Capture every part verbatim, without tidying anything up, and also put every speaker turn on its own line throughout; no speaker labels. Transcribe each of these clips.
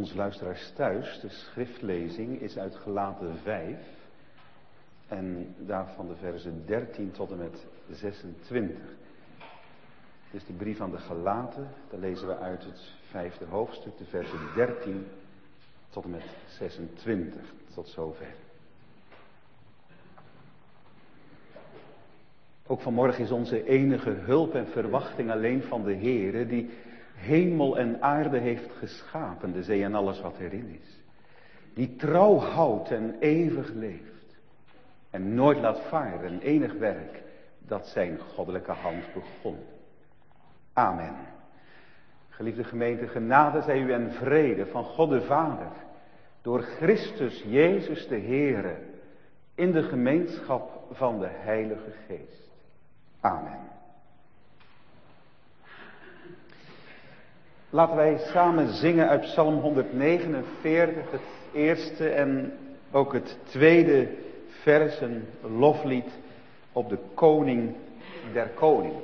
onze luisteraars thuis, de schriftlezing is uit Galaten vijf. En daarvan de versen dertien tot en met zesentwintig. Het is de brief aan de Galaten, daar lezen we uit het vijfde hoofdstuk, de versen dertien tot en met zesentwintig. Tot zover. Ook vanmorgen is onze enige hulp en verwachting alleen van de Heere, die hemel en aarde heeft geschapen, de zee en alles wat erin is. Die trouw houdt en eeuwig leeft. En nooit laat varen een enig werk dat zijn goddelijke hand begon. Amen. Geliefde gemeente, genade zij u en vrede van God de Vader, door Christus Jezus de Heere, in de gemeenschap van de Heilige Geest. Amen. Laten wij samen zingen uit Psalm honderdnegenenveertig, het eerste en ook het tweede vers, een loflied op de koning der koningen.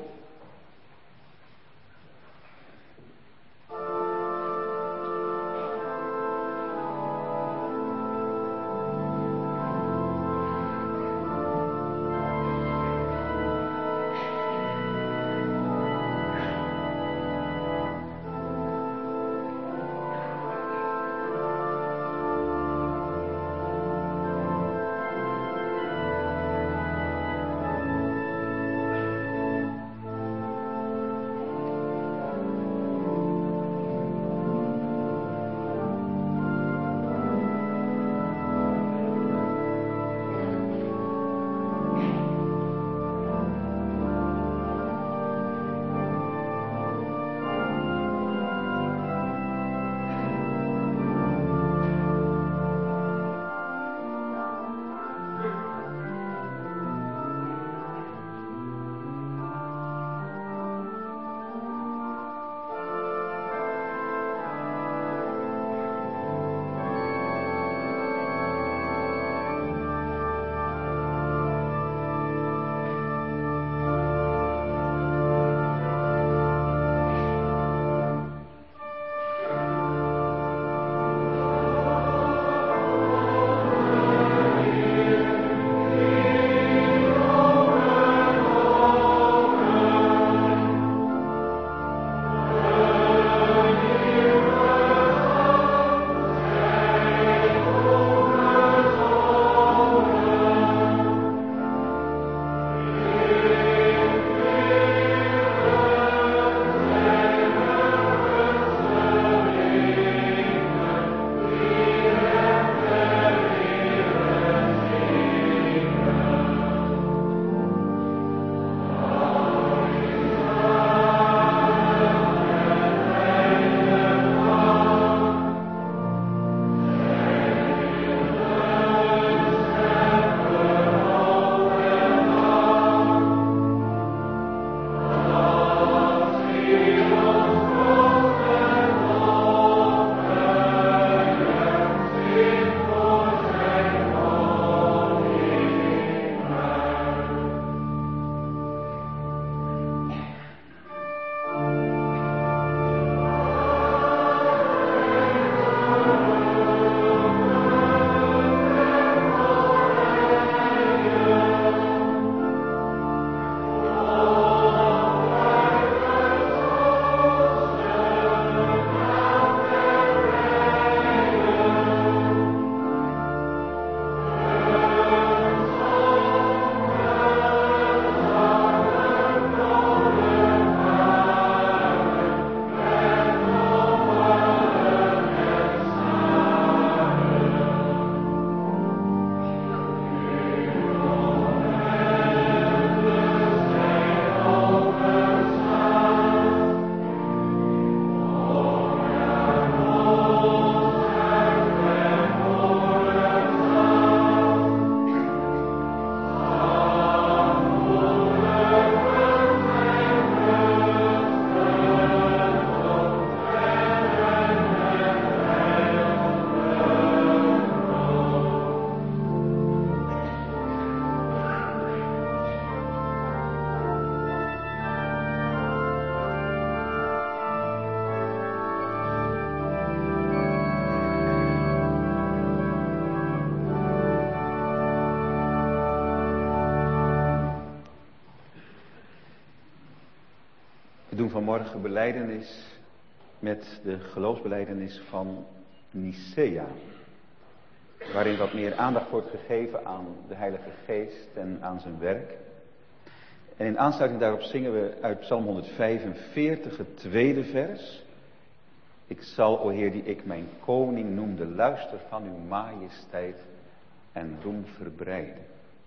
doen vanmorgen belijdenis met de geloofsbelijdenis van Nicea. Waarin wat meer aandacht wordt gegeven aan de Heilige Geest en aan zijn werk. En in aansluiting daarop zingen we uit Psalm honderdvijfenveertig het tweede vers. Ik zal, o Heer, die ik mijn koning noemde, luister van uw majesteit en roem verbreiden.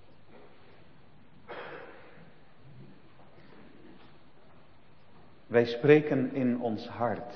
Wij spreken in ons hart.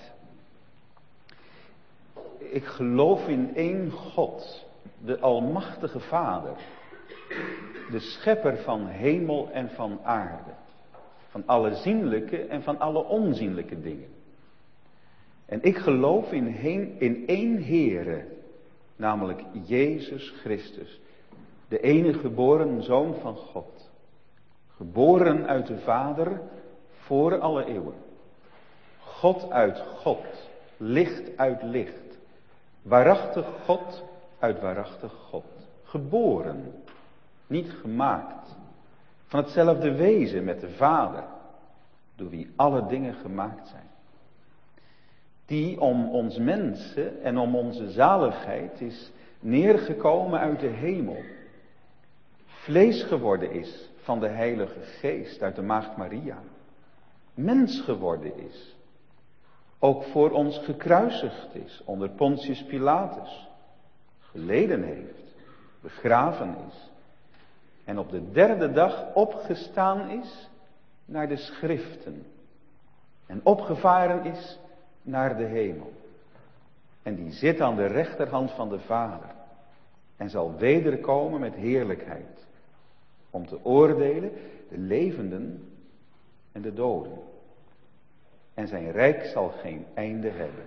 Ik geloof in één God, de Almachtige Vader, de schepper van hemel en van aarde, van alle zienlijke en van alle onzienlijke dingen. En ik geloof in, heen, in één Heere, namelijk Jezus Christus, de enige geboren Zoon van God, geboren uit de Vader voor alle eeuwen. God uit God, licht uit licht, waarachtig God uit waarachtig God, geboren, niet gemaakt, van hetzelfde wezen met de Vader, door wie alle dingen gemaakt zijn. Die om ons mensen en om onze zaligheid is neergekomen uit de hemel, vlees geworden is van de Heilige Geest uit de Maagd Maria, mens geworden is, ook voor ons gekruisigd is onder Pontius Pilatus, geleden heeft, begraven is en op de derde dag opgestaan is naar de schriften en opgevaren is naar de hemel. En die zit aan de rechterhand van de Vader en zal wederkomen met heerlijkheid om te oordelen de levenden en de doden. En zijn rijk zal geen einde hebben.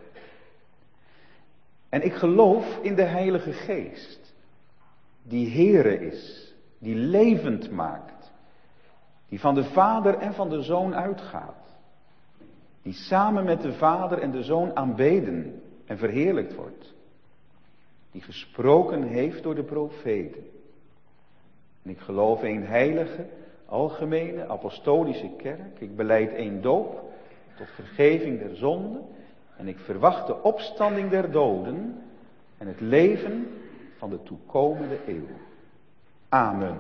En ik geloof in de Heilige Geest, die Heere is, die levend maakt, die van de Vader en van de Zoon uitgaat, die samen met de Vader en de Zoon aanbeden en verheerlijkt wordt, die gesproken heeft door de profeten. En ik geloof in heilige, algemene, apostolische kerk, ik belijd één doop tot vergeving der zonden en ik verwacht de opstanding der doden en het leven van de toekomende eeuw. Amen.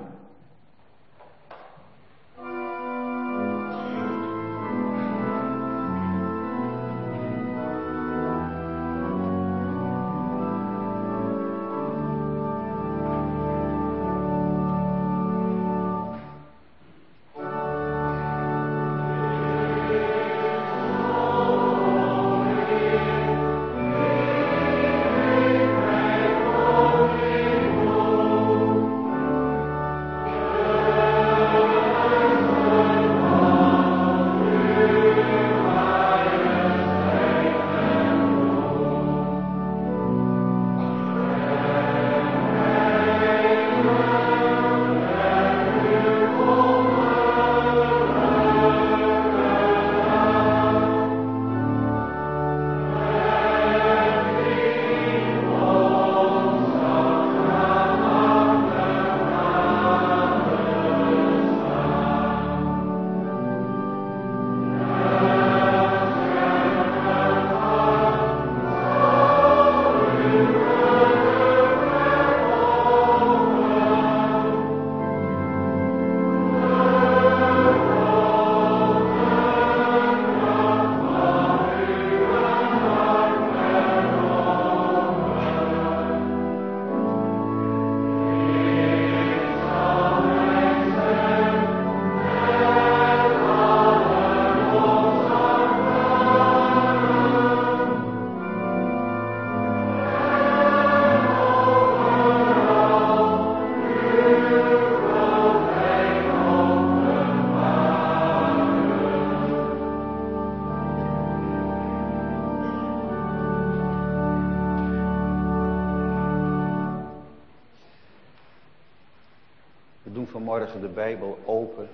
Vanmorgen de Bijbel open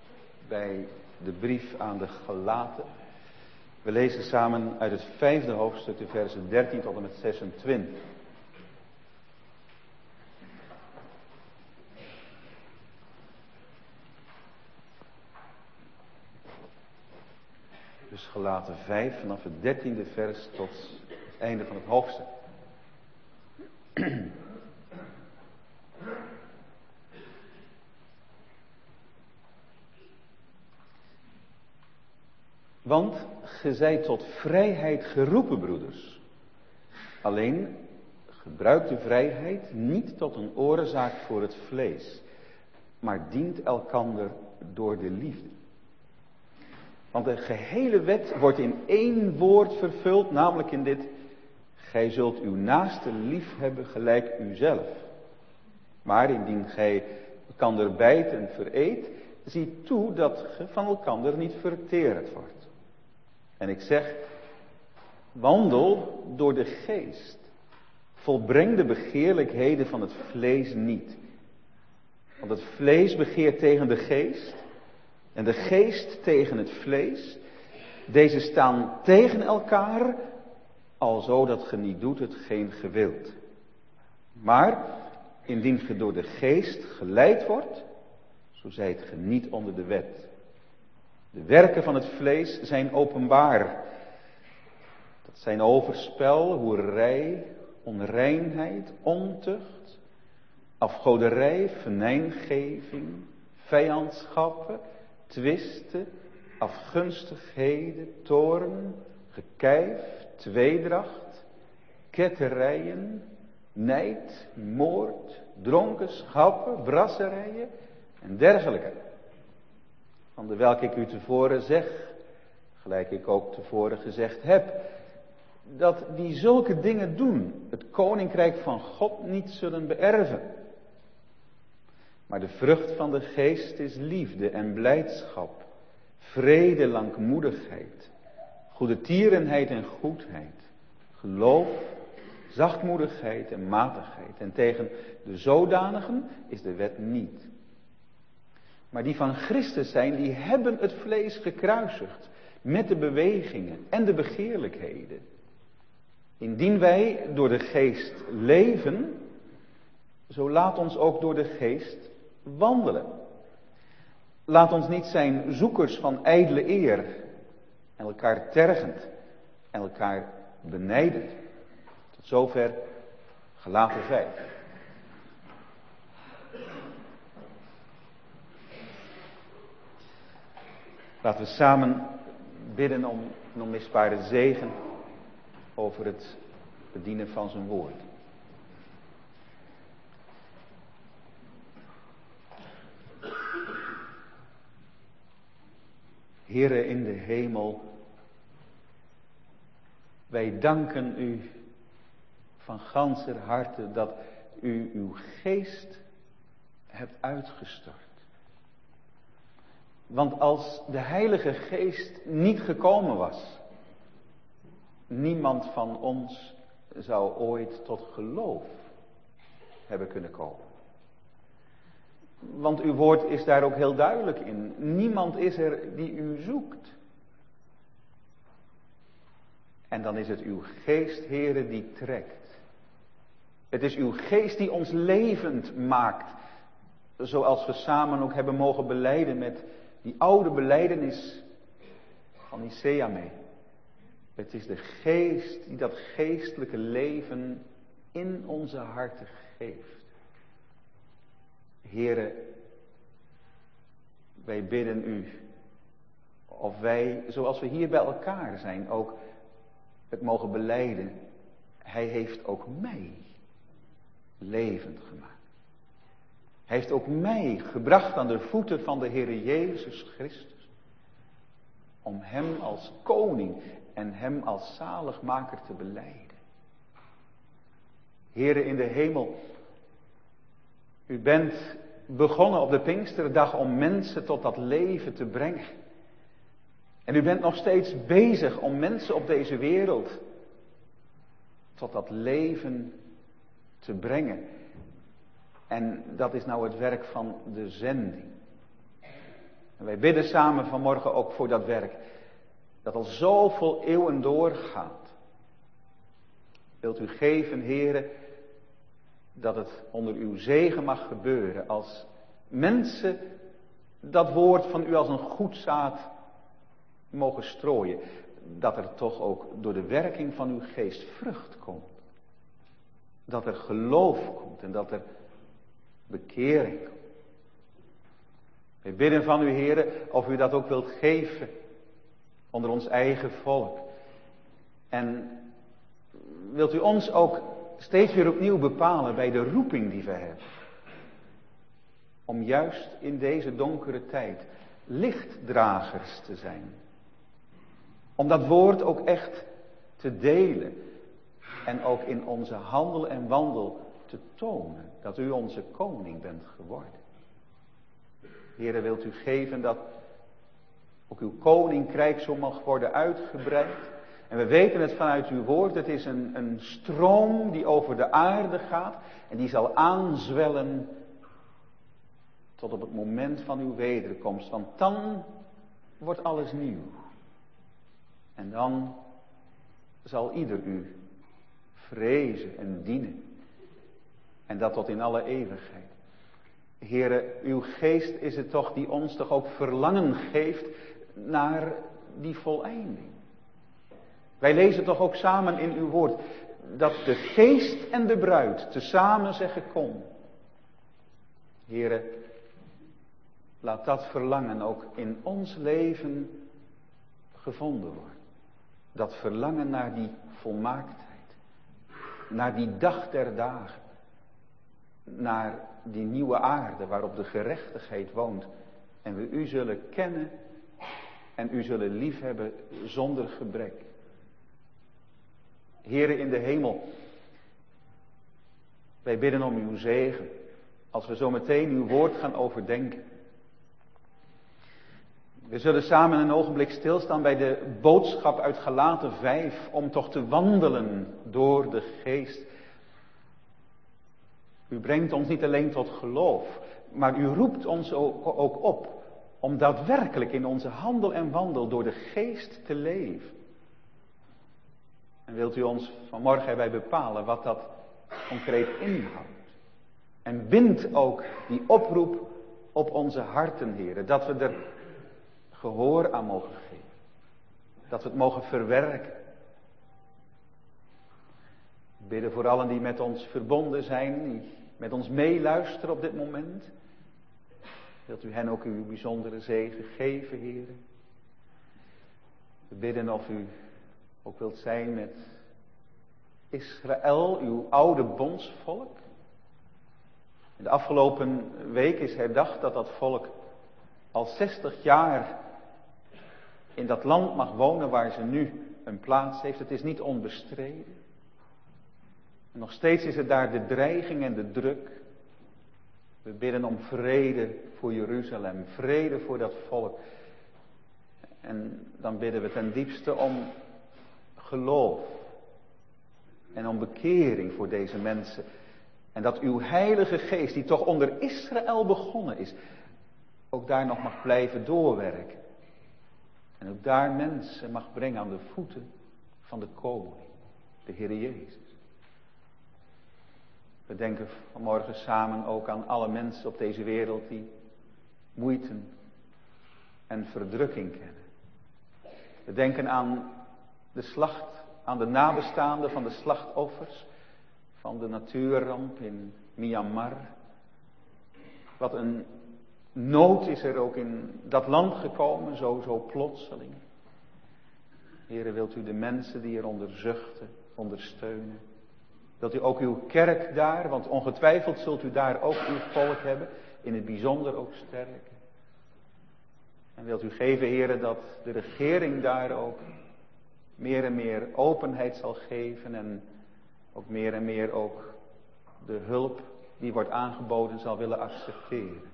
bij de brief aan de Galaten. We lezen samen uit het vijfde hoofdstuk de versen dertien tot en met zesentwintig. De Dus Galaten vijf vanaf het dertiende vers tot het einde van het hoofdstuk. Want ge zijt tot vrijheid geroepen, broeders. Alleen gebruik de vrijheid niet tot een oorzaak voor het vlees, maar dient elkander door de liefde. Want de gehele wet wordt in één woord vervuld, namelijk in dit: gij zult uw naaste lief hebben gelijk uzelf. Maar indien gij elkander bijt en vereet, zie toe dat ge van elkander niet verteerd wordt. En ik zeg, wandel door de geest. Volbreng de begeerlijkheden van het vlees niet. Want het vlees begeert tegen de geest en de geest tegen het vlees. Deze staan tegen elkaar, alzo dat ge niet doet hetgeen ge wilt. Maar indien ge door de geest geleid wordt, zo zijt ge niet onder de wet. De werken van het vlees zijn openbaar. Dat zijn overspel, hoererij, onreinheid, ontucht, afgoderij, venijngeving, vijandschappen, twisten, afgunstigheden, toorn, gekijf, tweedracht, ketterijen, nijd, moord, dronkenschappen, brasserijen en dergelijke. Van de welke ik u tevoren zeg, gelijk ik ook tevoren gezegd heb, dat wie zulke dingen doen, het koninkrijk van God niet zullen beërven. Maar de vrucht van de geest is liefde en blijdschap, vrede, langmoedigheid, goedertierenheid en goedheid, geloof, zachtmoedigheid en matigheid. En tegen de zodanigen is de wet niet. Maar die van Christus zijn, die hebben het vlees gekruisigd met de bewegingen en de begeerlijkheden. Indien wij door de geest leven, zo laat ons ook door de geest wandelen. Laat ons niet zijn zoekers van ijdele eer en elkaar tergend en elkaar benijdend. Tot zover Galaten vijf. Laten we samen bidden om een onmisbare zegen over het bedienen van zijn woord. Heere in de hemel, wij danken u van ganser harte dat u uw geest hebt uitgestort. Want als de Heilige Geest niet gekomen was, niemand van ons zou ooit tot geloof hebben kunnen komen. Want uw woord is daar ook heel duidelijk in. Niemand is er die u zoekt. En dan is het uw geest, Heere, die trekt. Het is uw geest die ons levend maakt. Zoals we samen ook hebben mogen belijden met die oude belijdenis van Nicea mee. Het is de geest die dat geestelijke leven in onze harten geeft. Heere, wij bidden u, of wij, zoals we hier bij elkaar zijn, ook het mogen belijden. Hij heeft ook mij levend gemaakt. Hij heeft ook mij gebracht aan de voeten van de Heere Jezus Christus. Om hem als koning en hem als zaligmaker te belijden. Heere in de hemel, u bent begonnen op de Pinksterdag om mensen tot dat leven te brengen. En u bent nog steeds bezig om mensen op deze wereld tot dat leven te brengen. En dat is nou het werk van de zending. En wij bidden samen vanmorgen ook voor dat werk. Dat al zoveel eeuwen doorgaat. Wilt u geven, Heere, dat het onder uw zegen mag gebeuren. Als mensen dat woord van u als een goed zaad mogen strooien. Dat er toch ook door de werking van uw geest vrucht komt. Dat er geloof komt en dat er bekering komt. Wij bidden van u, Heere, of u dat ook wilt geven onder ons eigen volk. En wilt u ons ook steeds weer opnieuw bepalen bij de roeping die we hebben. Om juist in deze donkere tijd lichtdragers te zijn. Om dat woord ook echt te delen. En ook in onze handel en wandel te tonen dat u onze koning bent geworden. Heere, wilt u geven dat ook uw koninkrijk zo mag worden uitgebreid. En we weten het vanuit uw woord, het is een, een stroom die over de aarde gaat. En die zal aanzwellen tot op het moment van uw wederkomst. Want dan wordt alles nieuw. En dan zal ieder u vrezen en dienen. En dat tot in alle eeuwigheid. Heere, uw geest is het toch die ons toch ook verlangen geeft naar die voleinding. Wij lezen toch ook samen in uw woord dat de geest en de bruid tezamen zeggen kom. Heere, laat dat verlangen ook in ons leven gevonden worden. Dat verlangen naar die volmaaktheid. Naar die dag der dagen. Naar die nieuwe aarde waarop de gerechtigheid woont. En we u zullen kennen en u zullen liefhebben zonder gebrek. Heere in de hemel, wij bidden om uw zegen. Als we zo meteen uw woord gaan overdenken. We zullen samen een ogenblik stilstaan bij de boodschap uit Galaten vijf. Om toch te wandelen door de geest. U brengt ons niet alleen tot geloof. Maar u roept ons ook op. Om daadwerkelijk in onze handel en wandel door de geest te leven. En wilt u ons vanmorgen erbij bepalen wat dat concreet inhoudt. En bind ook die oproep op onze harten, heren. Dat we er gehoor aan mogen geven. Dat we het mogen verwerken. We bidden voor allen die met ons verbonden zijn. Die met ons meeluisteren op dit moment. Wilt u hen ook uw bijzondere zegen geven, heren. We bidden of u ook wilt zijn met Israël, uw oude bondsvolk. In de afgelopen week is herdacht dat dat volk al zestig jaar in dat land mag wonen waar ze nu een plaats heeft. Het is niet onbestreden. En nog steeds is het daar de dreiging en de druk. We bidden om vrede voor Jeruzalem, vrede voor dat volk. En dan bidden we ten diepste om geloof en om bekering voor deze mensen. En dat uw heilige geest, die toch onder Israël begonnen is, ook daar nog mag blijven doorwerken. En ook daar mensen mag brengen aan de voeten van de koning, de Heer Jezus. We denken vanmorgen samen ook aan alle mensen op deze wereld die moeite en verdrukking kennen. We denken aan de slacht, aan de nabestaanden van de slachtoffers van de natuurramp in Myanmar. Wat een nood is er ook in dat land gekomen, zo, zo plotseling. Heere, wilt u de mensen die eronder zuchten, ondersteunen. Wilt u ook uw kerk daar, want ongetwijfeld zult u daar ook uw volk hebben, in het bijzonder ook sterken. En wilt u geven, Heere, dat de regering daar ook meer en meer openheid zal geven en ook meer en meer ook de hulp die wordt aangeboden zal willen accepteren.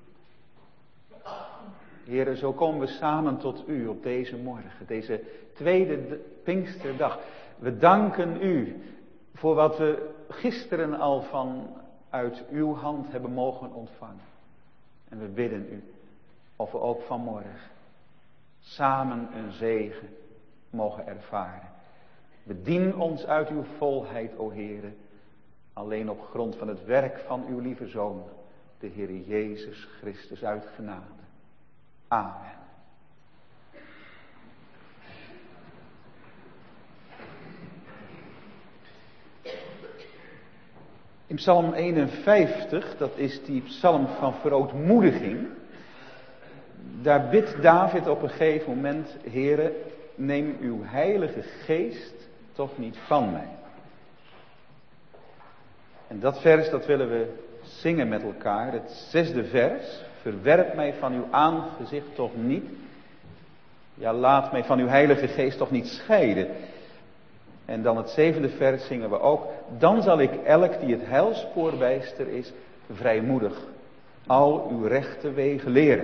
Heere, zo komen we samen tot u op deze morgen, deze tweede Pinksterdag. We danken u voor wat we gisteren al van uit uw hand hebben mogen ontvangen. En we bidden u of we ook vanmorgen samen een zegen mogen ervaren. Bedien ons uit uw volheid, o Heere, alleen op grond van het werk van uw lieve Zoon, de Heer Jezus Christus uit genade. Amen. In Psalm eenenvijftig, dat is die psalm van verootmoediging. Daar bidt David op een gegeven moment: Heere, neem uw heilige geest toch niet van mij. En dat vers, dat willen we zingen met elkaar. Het zesde vers. Verwerp mij van uw aangezicht toch niet. Ja, laat mij van uw heilige geest toch niet scheiden. En dan het zevende vers zingen we ook. Dan zal ik elk die het heilspoor bijster is, vrijmoedig al uw rechte wegen leren.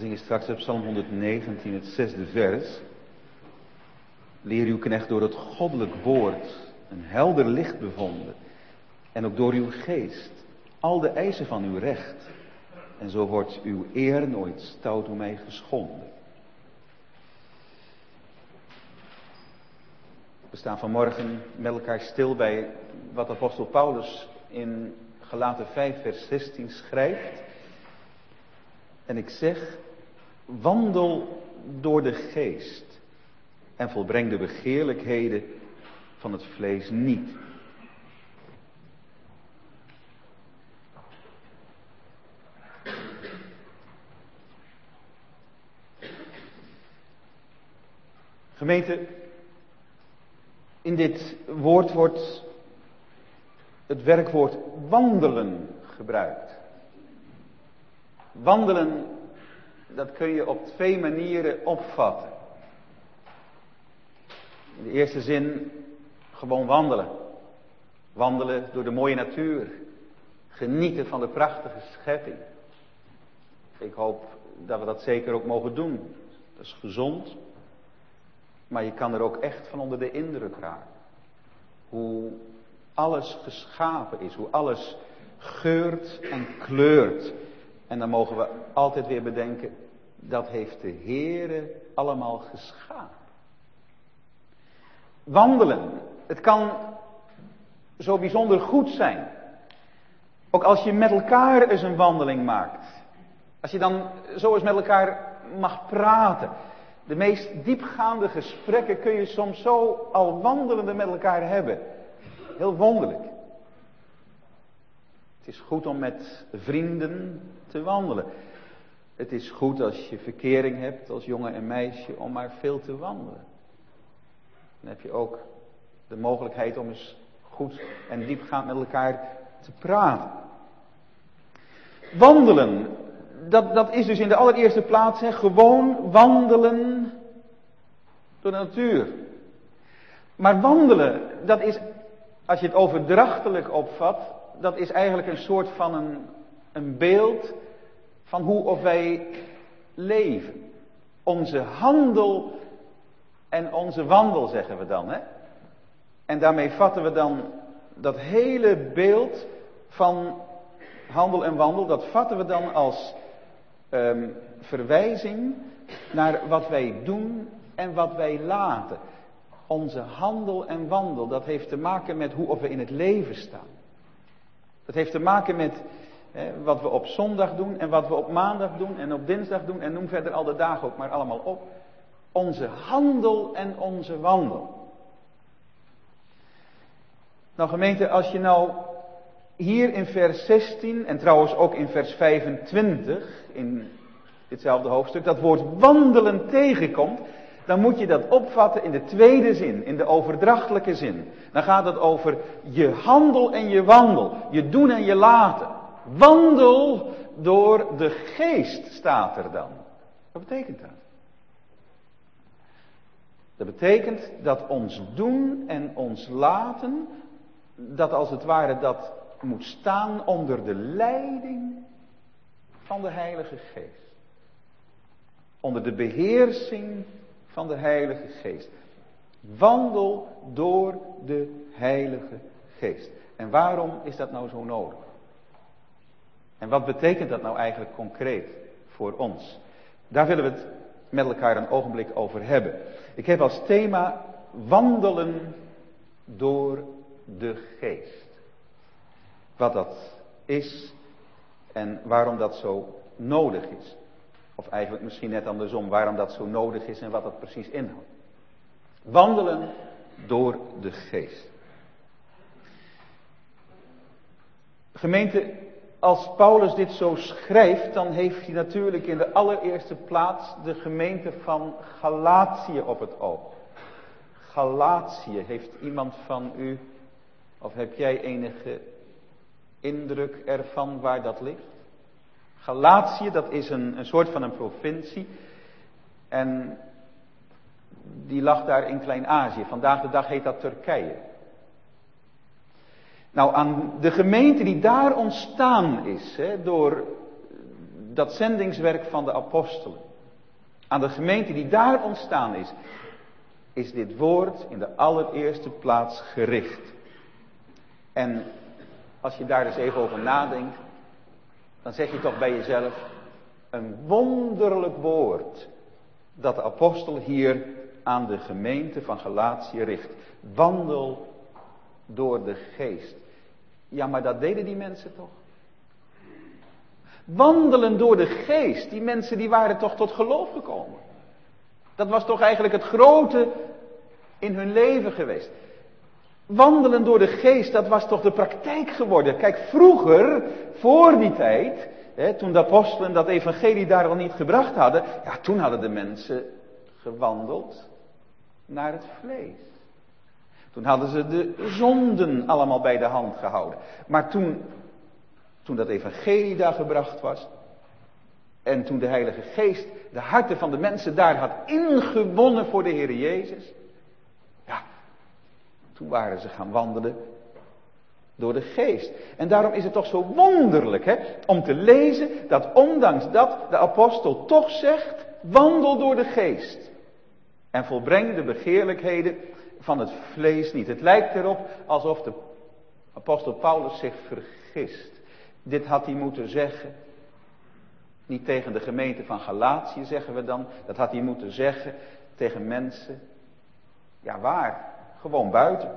zingen straks op Psalm honderdzegentien, het zesde vers. Leer uw knecht door het goddelijk woord een helder licht bevonden. En ook door uw geest al de eisen van uw recht. En zo wordt uw eer nooit stout door mij geschonden. We staan vanmorgen met elkaar stil bij wat apostel Paulus in Galaten vijf vers zestien schrijft. En ik zeg, wandel door de geest en volbreng de begeerlijkheden van het vlees niet. Gemeente, in dit woord wordt het werkwoord wandelen gebruikt. Wandelen, dat kun je op twee manieren opvatten. In de eerste zin gewoon wandelen. Wandelen door de mooie natuur. Genieten van de prachtige schepping. Ik hoop dat we dat zeker ook mogen doen. Dat is gezond. Maar je kan er ook echt van onder de indruk raken. Hoe alles geschapen is. Hoe alles geurt en kleurt. En dan mogen we altijd weer bedenken. Dat heeft de Heere allemaal geschapen. Wandelen. Het kan zo bijzonder goed zijn. Ook als je met elkaar eens een wandeling maakt. Als je dan zo eens met elkaar mag praten. De meest diepgaande gesprekken kun je soms zo al wandelende met elkaar hebben. Heel wonderlijk. Het is goed om met vrienden te wandelen. Het is goed als je verkering hebt als jongen en meisje om maar veel te wandelen. Dan heb je ook de mogelijkheid om eens goed en diepgaand met elkaar te praten. Wandelen, dat, dat is dus in de allereerste plaats hè, gewoon wandelen door de natuur. Maar wandelen, dat is, als je het overdrachtelijk opvat, dat is eigenlijk een soort van een, een beeld van hoe of wij leven. Onze handel en onze wandel, zeggen we dan. Hè? En daarmee vatten we dan dat hele beeld van handel en wandel, dat vatten we dan als um, verwijzing naar wat wij doen en wat wij laten. Onze handel en wandel, dat heeft te maken met hoe of we in het leven staan. Dat heeft te maken met hè, wat we op zondag doen en wat we op maandag doen en op dinsdag doen en noem verder al de dagen ook maar allemaal op. Onze handel en onze wandel. Nou gemeente, als je nou hier in vers zestien en trouwens ook in vers vijfentwintig in ditzelfde hoofdstuk dat woord wandelen tegenkomt, dan moet je dat opvatten in de tweede zin, in de overdrachtelijke zin. Dan gaat het over je handel en je wandel, je doen en je laten. Wandel door de geest staat er dan. Wat betekent dat? Dat betekent dat ons doen en ons laten, dat als het ware dat moet staan onder de leiding van de Heilige Geest. Onder de beheersing van de Heilige Geest. Wandel door de Heilige Geest. En waarom is dat nou zo nodig? En wat betekent dat nou eigenlijk concreet voor ons? Daar willen we het met elkaar een ogenblik over hebben. Ik heb als thema wandelen door de Geest. Wat dat is en waarom dat zo nodig is. Of eigenlijk misschien net andersom, waarom dat zo nodig is en wat dat precies inhoudt. Wandelen door de Geest. Gemeente, als Paulus dit zo schrijft, dan heeft hij natuurlijk in de allereerste plaats de gemeente van Galatië op het oog. Galatië, heeft iemand van u, of heb jij enige indruk ervan waar dat ligt? Galatië, dat is een, een soort van een provincie. En die lag daar in Klein-Azië. Vandaag de dag heet dat Turkije. Nou, aan de gemeente die daar ontstaan is, hè, door dat zendingswerk van de apostelen, aan de gemeente die daar ontstaan is, is dit woord in de allereerste plaats gericht. En als je daar eens even over nadenkt, dan zeg je toch bij jezelf, een wonderlijk woord dat de apostel hier aan de gemeente van Galatië richt. Wandel door de geest. Ja, maar dat deden die mensen toch? Wandelen door de geest. Die mensen die waren toch tot geloof gekomen. Dat was toch eigenlijk het grote in hun leven geweest. Wandelen door de geest, dat was toch de praktijk geworden. Kijk, vroeger, voor die tijd, hè, toen de apostelen dat evangelie daar al niet gebracht hadden, ja, toen hadden de mensen gewandeld naar het vlees. Toen hadden ze de zonden allemaal bij de hand gehouden. Maar toen, toen dat evangelie daar gebracht was, en toen de Heilige Geest de harten van de mensen daar had ingewonnen voor de Heer Jezus, ja, toen waren ze gaan wandelen door de geest. En daarom is het toch zo wonderlijk, hè, om te lezen dat ondanks dat de apostel toch zegt, wandel door de geest. En volbreng de begeerlijkheden van het vlees niet. Het lijkt erop alsof de apostel Paulus zich vergist. Dit had hij moeten zeggen. Niet tegen de gemeente van Galatië, zeggen we dan. Dat had hij moeten zeggen tegen mensen. Ja, waar? Gewoon buiten.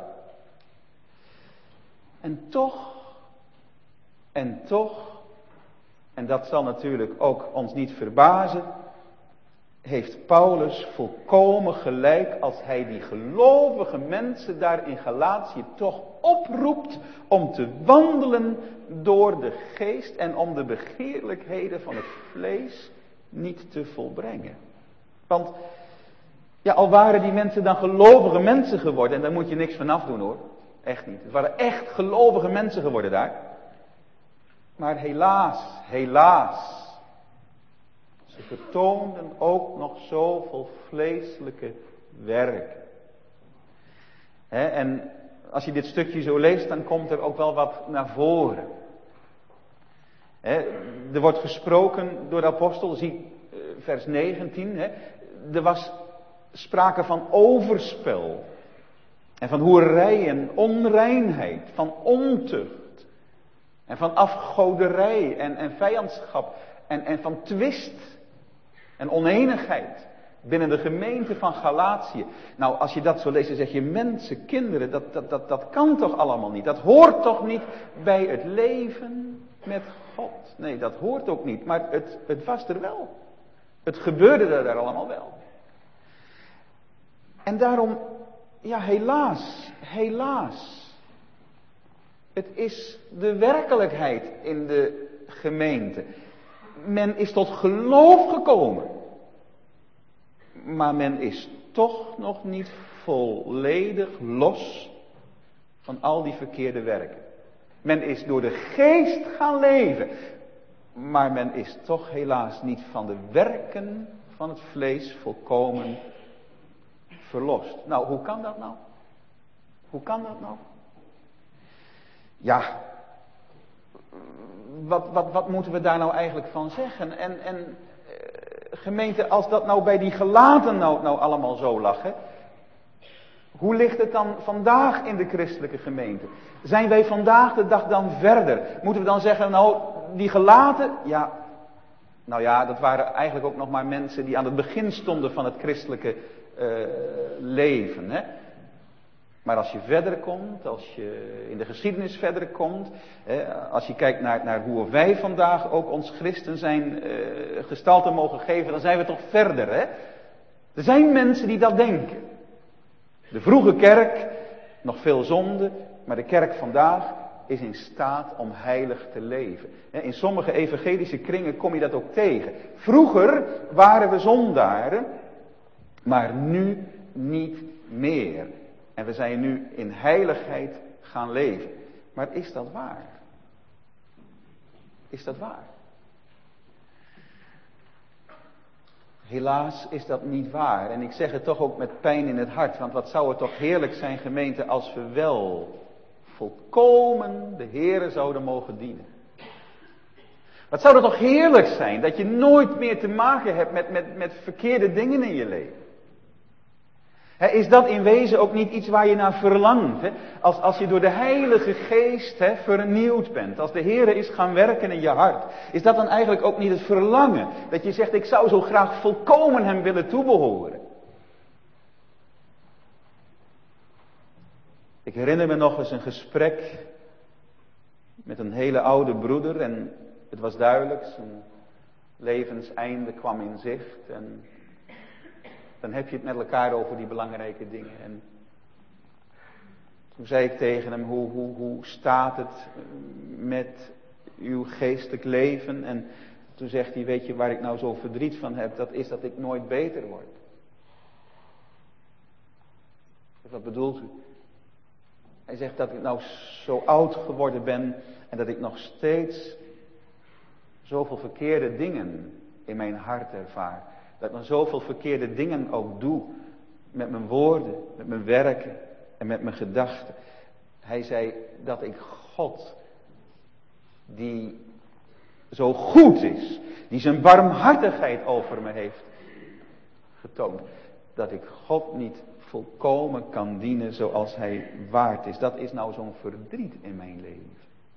En toch, en toch, en dat zal natuurlijk ook ons niet verbazen, heeft Paulus volkomen gelijk als hij die gelovige mensen daar in Galatië toch oproept om te wandelen door de geest en om de begeerlijkheden van het vlees niet te volbrengen. Want ja, al waren die mensen dan gelovige mensen geworden, en daar moet je niks van afdoen hoor, echt niet. Het waren echt gelovige mensen geworden daar. Maar helaas, helaas, ze vertoonden ook nog zoveel vleeselijke werken. He, en als je dit stukje zo leest, dan komt er ook wel wat naar voren. He, er wordt gesproken door de apostel, zie vers negentien. He, er was sprake van overspel. En van hoerij en onreinheid, van ontucht. En van afgoderij en, en vijandschap. En, en van twist. En oneenigheid binnen de gemeente van Galatië. Nou, als je dat zo leest, dan zeg je, mensen, kinderen, dat, dat, dat, dat kan toch allemaal niet. Dat hoort toch niet bij het leven met God. Nee, dat hoort ook niet. Maar het, het was er wel. Het gebeurde er daar allemaal wel. En daarom, ja, helaas, helaas. Het is de werkelijkheid in de gemeente. Men is tot geloof gekomen. Maar men is toch nog niet volledig los van al die verkeerde werken. Men is door de geest gaan leven. Maar men is toch helaas niet van de werken van het vlees volkomen verlost. Nou, hoe kan dat nou? Hoe kan dat nou? Ja, wat, wat, wat moeten we daar nou eigenlijk van zeggen? En, en uh, gemeente, als dat nou bij die gelaten nou, nou allemaal zo lag, hè? Hoe ligt het dan vandaag in de christelijke gemeente? Zijn wij vandaag de dag dan verder? Moeten we dan zeggen, nou, die gelaten, ja, nou ja, dat waren eigenlijk ook nog maar mensen die aan het begin stonden van het christelijke uh, leven, hè? Maar als je verder komt, als je in de geschiedenis verder komt, hè, als je kijkt naar, naar hoe wij vandaag ook ons christen zijn uh, gestalte mogen geven, dan zijn we toch verder, hè? Er zijn mensen die dat denken. De vroege kerk, nog veel zonde, maar de kerk vandaag is in staat om heilig te leven. In sommige evangelische kringen kom je dat ook tegen. Vroeger waren we zondaren, maar nu niet meer. En we zijn nu in heiligheid gaan leven. Maar is dat waar? Is dat waar? Helaas is dat niet waar. En ik zeg het toch ook met pijn in het hart. Want wat zou het toch heerlijk zijn, gemeente, als we wel volkomen de Heere zouden mogen dienen. Wat zou dat toch heerlijk zijn, dat je nooit meer te maken hebt met, met, met verkeerde dingen in je leven. He, is dat in wezen ook niet iets waar je naar verlangt? He? Als, als je door de Heilige Geest he, vernieuwd bent, als de Heer is gaan werken in je hart, is dat dan eigenlijk ook niet het verlangen? Dat je zegt, ik zou zo graag volkomen hem willen toebehoren. Ik herinner me nog eens een gesprek met een hele oude broeder en het was duidelijk, zijn levenseinde kwam in zicht en dan heb je het met elkaar over die belangrijke dingen. En toen zei ik tegen hem, hoe, hoe, hoe staat het met uw geestelijk leven? En toen zegt hij, weet je waar ik nou zo verdriet van heb? Dat is dat ik nooit beter word. Wat bedoelt u? Hij zegt dat ik nou zo oud geworden ben en dat ik nog steeds zoveel verkeerde dingen in mijn hart ervaar. Dat ik nog zoveel verkeerde dingen ook doe. Met mijn woorden, met mijn werken en met mijn gedachten. Hij zei dat ik God, die zo goed is, die zijn barmhartigheid over me heeft getoond, dat ik God niet volkomen kan dienen zoals hij waard is. Dat is nou zo'n verdriet in mijn leven.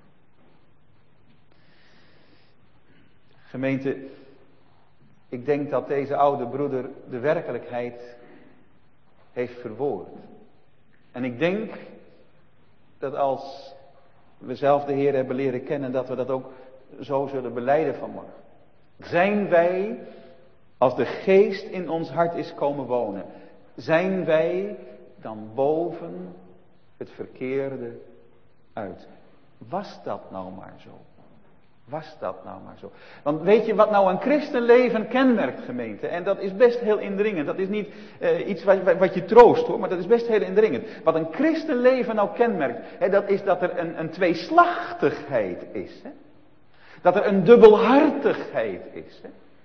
Gemeente, ik denk dat deze oude broeder de werkelijkheid heeft verwoord. En ik denk dat als we zelf de Heer hebben leren kennen, dat we dat ook zo zullen belijden vanmorgen. Zijn wij, als de Geest in ons hart is komen wonen, zijn wij dan boven het verkeerde uit? Was dat nou maar zo? Was dat nou maar zo? Want weet je wat nou een christenleven kenmerkt, gemeente? En dat is best heel indringend. Dat is niet uh, iets wat, wat je troost hoor, maar dat is best heel indringend. Wat een christenleven nou kenmerkt, hè, dat is dat er een, een tweeslachtigheid is. Hè? Dat er een dubbelhartigheid is. Hè?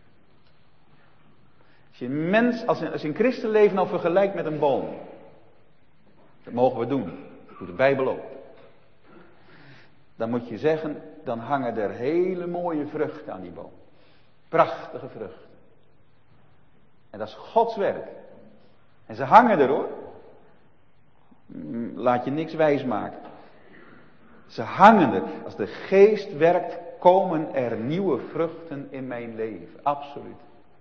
Als je een mens, als, een, als je een christenleven nou vergelijkt met een boom. Dat mogen we doen. Doe de Bijbel ook. Dan moet je zeggen, dan hangen er hele mooie vruchten aan die boom. Prachtige vruchten. En dat is Gods werk. En ze hangen er hoor. Laat je niks wijs maken. Ze hangen er. Als de Geest werkt, komen er nieuwe vruchten in mijn leven. Absoluut.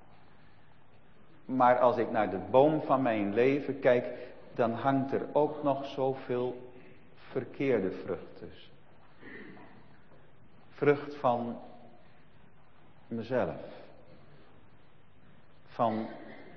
Maar als ik naar de boom van mijn leven kijk, dan hangt er ook nog zoveel verkeerde vrucht tussen. Vrucht van mezelf. Van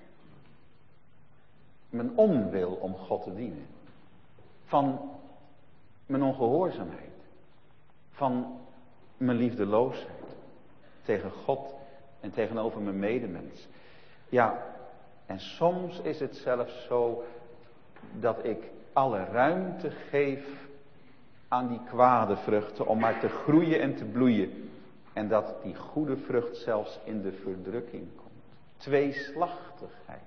mijn onwil om God te dienen. Van mijn ongehoorzaamheid. Van mijn liefdeloosheid. Tegen God en tegenover mijn medemens. Ja, en soms is het zelfs zo dat ik alle ruimte geef aan die kwade vruchten om maar te groeien en te bloeien. En dat die goede vrucht zelfs in de verdrukking komt. Tweeslachtigheid.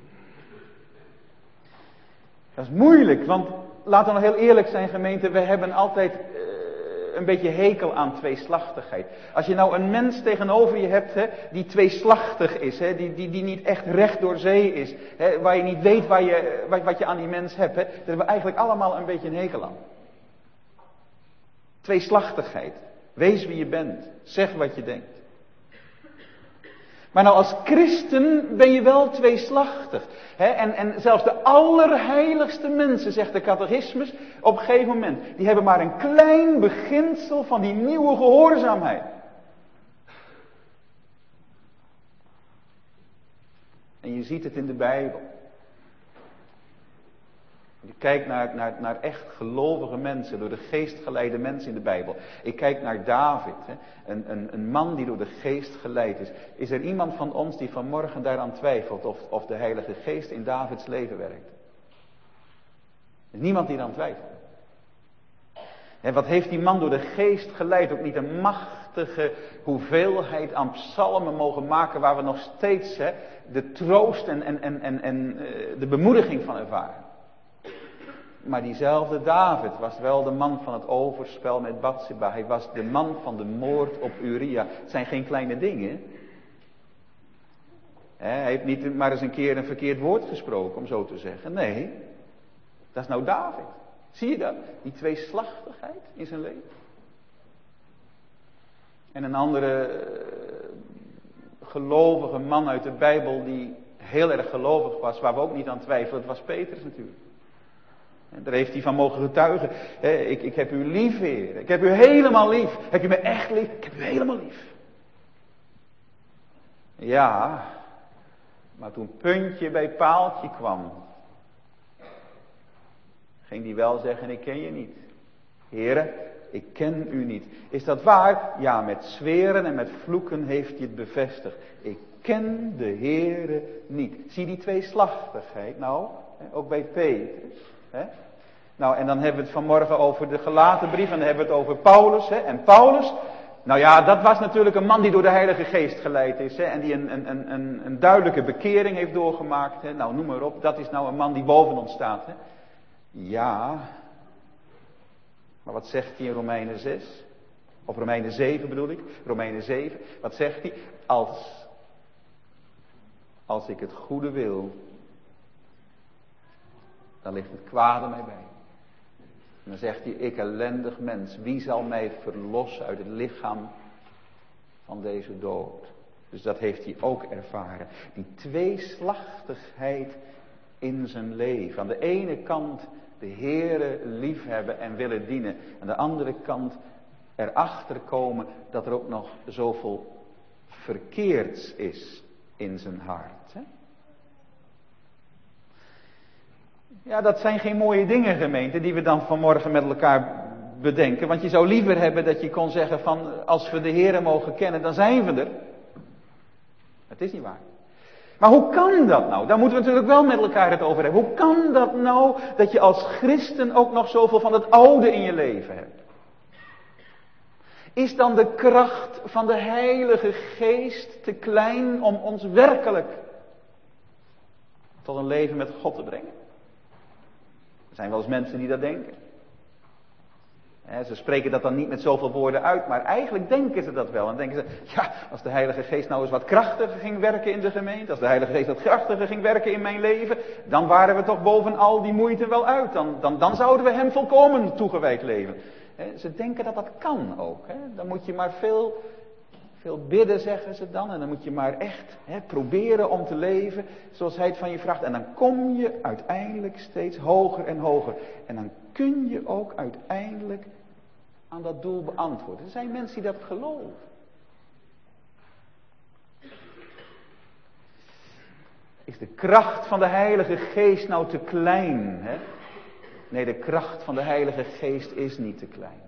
Dat is moeilijk, want laten we nou heel eerlijk zijn gemeente, we hebben altijd uh, een beetje hekel aan tweeslachtigheid. Als je nou een mens tegenover je hebt hè, die tweeslachtig is, hè, die, die, die niet echt recht door zee is, hè, waar je niet weet waar je, wat, wat je aan die mens hebt, hè, daar hebben we eigenlijk allemaal een beetje een hekel aan. Tweeslachtigheid. Wees wie je bent. Zeg wat je denkt. Maar nou als christen ben je wel tweeslachtig. Hè? En, en zelfs de allerheiligste mensen, zegt de catechismus, op een gegeven moment, die hebben maar een klein beginsel van die nieuwe gehoorzaamheid. En je ziet het in de Bijbel. Je kijkt naar, naar, naar echt gelovige mensen, door de geest geleide mensen in de Bijbel. Ik kijk naar David, hè, een, een, een man die door de geest geleid is. Is er iemand van ons die vanmorgen daaraan twijfelt of, of de Heilige Geest in Davids leven werkt? Er is niemand die eraan twijfelt. En wat heeft die man door de geest geleid? Ook niet een machtige hoeveelheid aan psalmen mogen maken waar we nog steeds hè, de troost en, en, en, en, en de bemoediging van ervaren. Maar diezelfde David was wel de man van het overspel met Batseba. Hij was de man van de moord op Uria. Het zijn geen kleine dingen. Hij heeft niet maar eens een keer een verkeerd woord gesproken, om zo te zeggen. Nee, dat is nou David. Zie je dat? Die tweeslachtigheid in zijn leven. En een andere gelovige man uit de Bijbel die heel erg gelovig was, waar we ook niet aan twijfelen, dat was Petrus natuurlijk. En daar heeft hij van mogen getuigen. Ik, ik heb u lief, Heer. Ik heb u helemaal lief. Heb je me echt lief? Ik heb u helemaal lief. Ja, maar toen puntje bij paaltje kwam, ging hij wel zeggen, ik ken je niet. Heere, ik ken u niet. Is dat waar? Ja, met zweren en met vloeken heeft hij het bevestigd. Ik ken de Heere niet. Zie die tweeslachtigheid nou, ook bij Petrus. Hè? Nou, en dan hebben we het vanmorgen over de Galatenbrief en dan hebben we het over Paulus. Hè? En Paulus, nou ja, dat was natuurlijk een man die door de Heilige Geest geleid is. Hè? En die een, een, een, een duidelijke bekering heeft doorgemaakt. Hè? Nou, noem maar op. Dat is nou een man die boven ons staat. Hè? Ja, maar wat zegt hij in Romeinen zes? Of Romeinen zeven bedoel ik. Romeinen zeven. Wat zegt hij? Als, als ik het goede wil, dan ligt het kwade mij bij. En dan zegt hij, ik ellendig mens, wie zal mij verlossen uit het lichaam van deze dood? Dus dat heeft hij ook ervaren. Die tweeslachtigheid in zijn leven. Aan de ene kant de Heere liefhebben en willen dienen. Aan de andere kant erachter komen dat er ook nog zoveel verkeerds is in zijn hart. Hè? Ja, dat zijn geen mooie dingen, gemeente, die we dan vanmorgen met elkaar bedenken. Want je zou liever hebben dat je kon zeggen van, als we de Heere mogen kennen, dan zijn we er. Het is niet waar. Maar hoe kan dat nou? Daar moeten we natuurlijk wel met elkaar het over hebben. Hoe kan dat nou dat je als christen ook nog zoveel van het oude in je leven hebt? Is dan de kracht van de Heilige Geest te klein om ons werkelijk tot een leven met God te brengen? Er zijn wel eens mensen die dat denken. He, ze spreken dat dan niet met zoveel woorden uit, maar eigenlijk denken ze dat wel. En denken ze, ja, als de Heilige Geest nou eens wat krachtiger ging werken in de gemeente, als de Heilige Geest wat krachtiger ging werken in mijn leven, dan waren we toch boven al die moeite wel uit. Dan, dan, dan zouden we hem volkomen toegewijd leven. He, ze denken dat dat kan ook. He. Dan moet je maar veel, veel bidden, zeggen ze dan. En dan moet je maar echt he, proberen om te leven zoals hij het van je vraagt. En dan kom je uiteindelijk steeds hoger en hoger. En dan kun je ook uiteindelijk aan dat doel beantwoorden. Er zijn mensen die dat geloven. Is de kracht van de Heilige Geest nou te klein? Hè? Nee, de kracht van de Heilige Geest is niet te klein.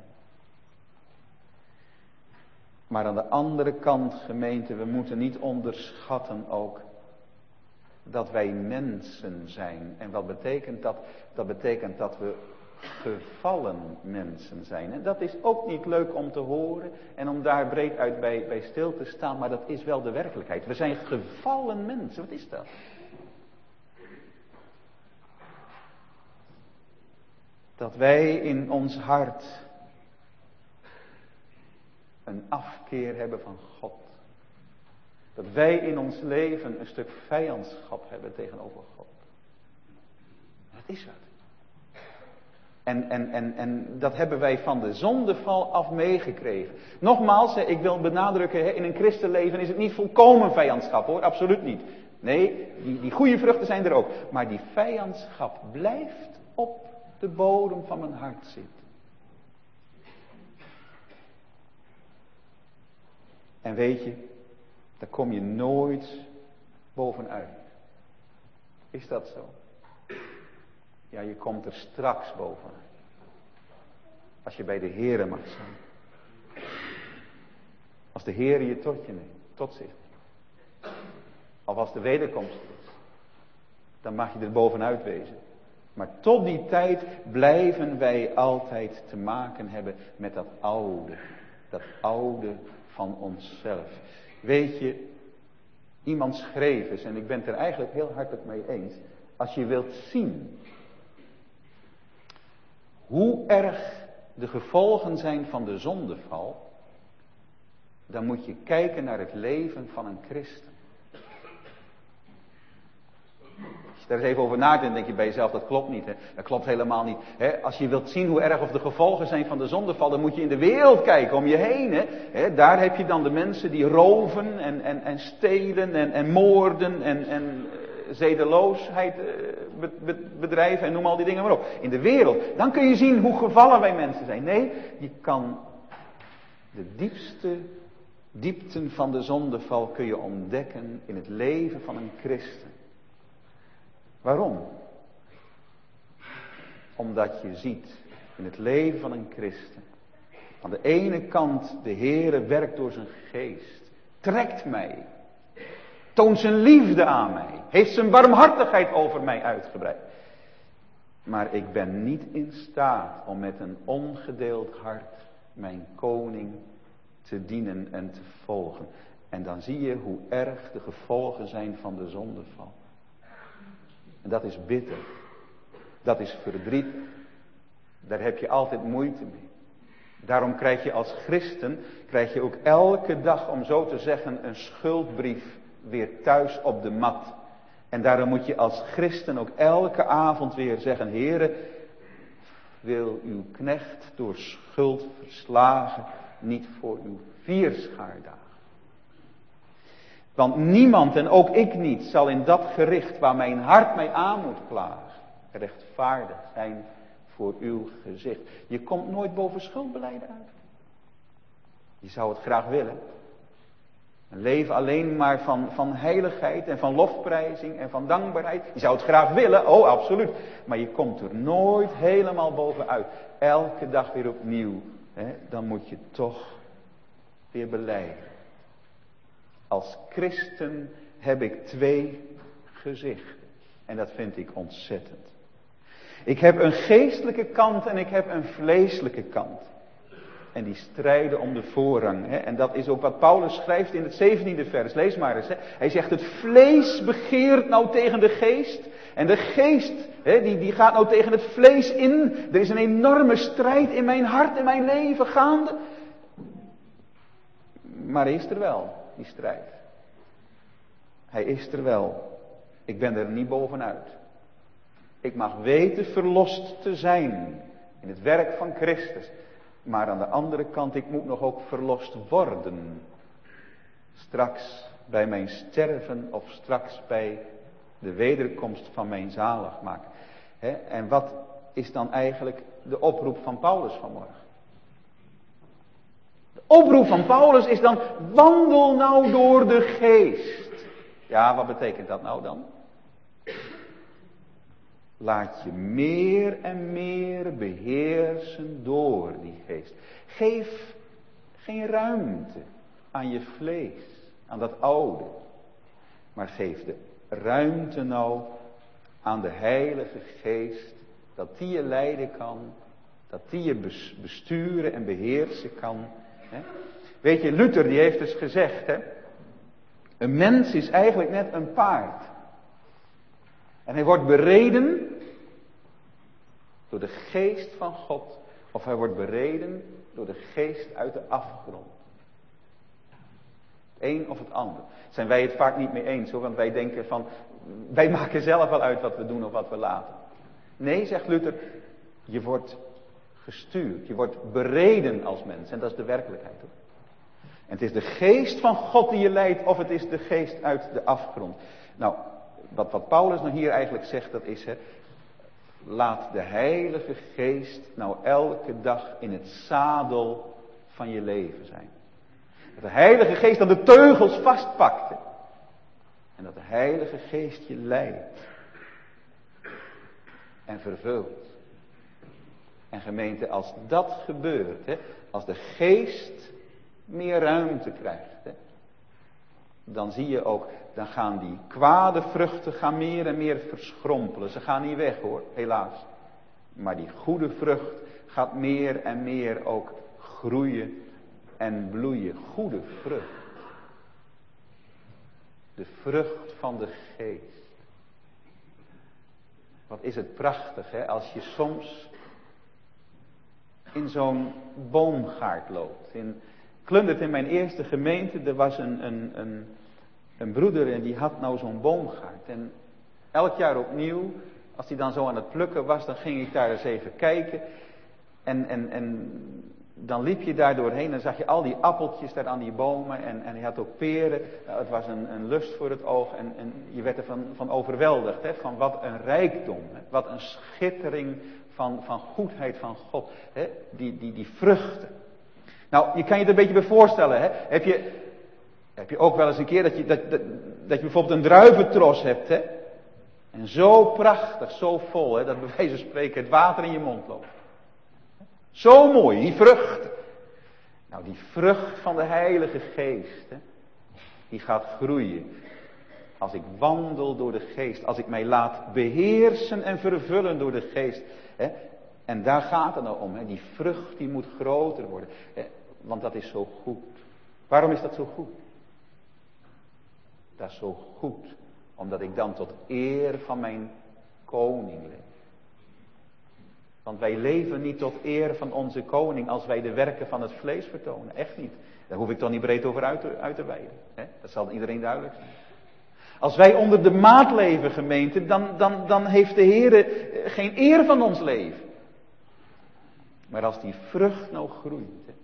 Maar aan de andere kant, gemeente, we moeten niet onderschatten ook dat wij mensen zijn. En wat betekent dat? Dat betekent dat we gevallen mensen zijn. En dat is ook niet leuk om te horen en om daar breed uit bij, bij stil te staan, maar dat is wel de werkelijkheid. We zijn gevallen mensen. Wat is dat? Dat wij in ons hart een afkeer hebben van God. Dat wij in ons leven een stuk vijandschap hebben tegenover God. Dat is wat. En, en, en, en dat hebben wij van de zondeval af meegekregen. Nogmaals, ik wil benadrukken, in een christenleven is het niet volkomen vijandschap hoor, absoluut niet. Nee, die, die goede vruchten zijn er ook. Maar die vijandschap blijft op de bodem van mijn hart zitten. En weet je, daar kom je nooit bovenuit. Is dat zo? Ja, je komt er straks bovenuit. Als je bij de Heere mag zijn. Als de Heere je tot je neemt, tot zich neemt. Of als de wederkomst is. Dan mag je er bovenuit wezen. Maar tot die tijd blijven wij altijd te maken hebben met dat oude. Dat oude van onszelf. Weet je, iemand schreef eens, en ik ben het er eigenlijk heel hartelijk mee eens. Als je wilt zien hoe erg de gevolgen zijn van de zondeval, dan moet je kijken naar het leven van een christen. Als je daar eens even over nadenkt, dan denk je bij jezelf, dat klopt niet. Hè? Dat klopt helemaal niet. Hè? Als je wilt zien hoe erg of de gevolgen zijn van de zondeval, dan moet je in de wereld kijken om je heen. Hè? Hè? Daar heb je dan de mensen die roven en, en, en stelen en, en moorden en, en uh, zedeloosheid uh, be, be, bedrijven en noem al die dingen maar op. In de wereld. Dan kun je zien hoe gevallen wij mensen zijn. Nee, je kan de diepste diepten van de zondeval kun je ontdekken in het leven van een christen. Waarom? Omdat je ziet in het leven van een christen. Aan de ene kant de Heere werkt door zijn geest. Trekt mij. Toont zijn liefde aan mij. Heeft zijn barmhartigheid over mij uitgebreid. Maar ik ben niet in staat om met een ongedeeld hart mijn koning te dienen en te volgen. En dan zie je hoe erg de gevolgen zijn van de zondeval. En dat is bitter. Dat is verdriet. Daar heb je altijd moeite mee. Daarom krijg je als christen, krijg je ook elke dag, om zo te zeggen, een schuldbrief weer thuis op de mat. En daarom moet je als christen ook elke avond weer zeggen, Heere, wil uw knecht door schuld verslagen niet voor uw vierschaardagen. Want niemand, en ook ik niet, zal in dat gericht waar mijn hart mij aan moet klagen, rechtvaardig zijn voor uw gezicht. Je komt nooit boven schuldbelijden uit. Je zou het graag willen. Een leven alleen maar van, van heiligheid en van lofprijzing en van dankbaarheid. Je zou het graag willen, oh absoluut. Maar je komt er nooit helemaal bovenuit. Elke dag weer opnieuw. Hè, dan moet je toch weer belijden. Als christen heb ik twee gezichten. En dat vind ik ontzettend. Ik heb een geestelijke kant en ik heb een vleeselijke kant. En die strijden om de voorrang. Hè? En dat is ook wat Paulus schrijft in het zeventiende vers. Lees maar eens. Hè? Hij zegt, het vlees begeert nou tegen de geest. En de geest, hè, die, die gaat nou tegen het vlees in. Er is een enorme strijd in mijn hart, in mijn leven gaande. Maar hij is er wel, die strijd. Hij is er wel. Ik ben er niet bovenuit. Ik mag weten verlost te zijn in het werk van Christus. Maar aan de andere kant, ik moet nog ook verlost worden. Straks bij mijn sterven of straks bij de wederkomst van mijn zaligmaker. He, en wat is dan eigenlijk de oproep van Paulus vanmorgen? De oproep van Paulus is dan, wandel nou door de geest. Ja, wat betekent dat nou dan? Laat je meer en meer beheersen door die geest. Geef geen ruimte aan je vlees, aan dat oude. Maar geef de ruimte nou aan de Heilige Geest. Dat die je leiden kan. Dat die je besturen en beheersen kan. Weet je, Luther die heeft dus gezegd. Hè, een mens is eigenlijk net een paard. En hij wordt bereden door de geest van God. Of hij wordt bereden door de geest uit de afgrond. Het een of het ander. Zijn wij het vaak niet mee eens hoor. Want wij denken van, wij maken zelf wel uit wat we doen of wat we laten. Nee, zegt Luther, je wordt gestuurd. Je wordt bereden als mens. En dat is de werkelijkheid hoor. En het is de geest van God die je leidt. Of het is de geest uit de afgrond. Nou, wat, wat Paulus nou hier eigenlijk zegt, dat is, hè, laat de Heilige Geest nou elke dag in het zadel van je leven zijn. Dat de Heilige Geest dan de teugels vastpakt. En dat de Heilige Geest je leidt. En vervult. En gemeente, als dat gebeurt, hè, als de Geest meer ruimte krijgt, hè, dan zie je ook, dan gaan die kwade vruchten gaan meer en meer verschrompelen. Ze gaan niet weg hoor, helaas. Maar die goede vrucht gaat meer en meer ook groeien en bloeien. Goede vrucht. De vrucht van de geest. Wat is het prachtig hè, als je soms in zo'n boomgaard loopt. In Klundert, in mijn eerste gemeente, er was een, een, een, een broeder en die had nou zo'n boomgaard. En elk jaar opnieuw, als hij dan zo aan het plukken was, dan ging ik daar eens even kijken. En, en, en dan liep je daar doorheen en zag je al die appeltjes daar aan die bomen. En, en hij had ook peren. Nou, het was een, een lust voor het oog. En, en je werd ervan van overweldigd. Hè, van wat een rijkdom. Hè, wat een schittering van, van goedheid van God. Hè, die, die, die vruchten. Nou, je kan je het een beetje bij voorstellen. Hè. Heb je, heb je ook wel eens een keer dat je, dat, dat, dat je bijvoorbeeld een druiventros hebt. Hè. En zo prachtig, zo vol. Hè, dat bij wijze van spreken het water in je mond loopt. Zo mooi, die vrucht. Nou, die vrucht van de Heilige Geest, hè, die gaat groeien. Als ik wandel door de Geest, als ik mij laat beheersen en vervullen door de Geest. Hè, en daar gaat het nou om, hè, die vrucht die moet groter worden. Hè, want dat is zo goed. Waarom is dat zo goed? Dat is zo goed, omdat ik dan tot eer van mijn koning leef. Want wij leven niet tot eer van onze koning als wij de werken van het vlees vertonen. Echt niet. Daar hoef ik toch niet breed over uit te, uit te wijden. Hè? Dat zal iedereen duidelijk zijn. Als wij onder de maat leven, gemeente, dan, dan, dan heeft de Heer geen eer van ons leven. Maar als die vrucht nou groeit, hè,